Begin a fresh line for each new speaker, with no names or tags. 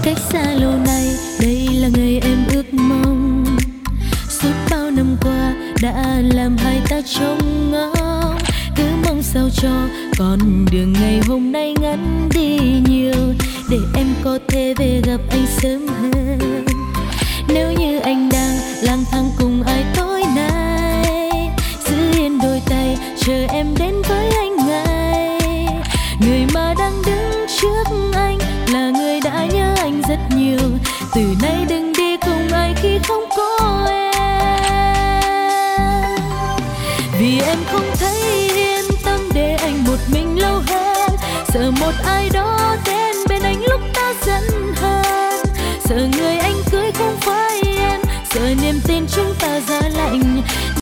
cách xa lâu nay, đây là ngày em ước mong. Suốt bao năm qua đã làm hai ta trông ngóng, cứ mong sao cho con đường ngày hôm nay ngắn đi nhiều, để em có thể về gặp anh sớm hơn. Nếu như anh đang lang thang cùng ai tối nay, giữ yên đôi tay chờ em đến với anh ngay. Người mà đang đứng trước anh là người đã nhớ anh rất nhiều. Từ nay đừng đi cùng ai khi không có em, vì em không thấy yên tâm để anh một mình lâu hơn. Sợ một ai đó đến bên anh lúc ta giận hơn, sợ người anh cưới không phải em, sợ niềm tin chúng ta giá lạnh.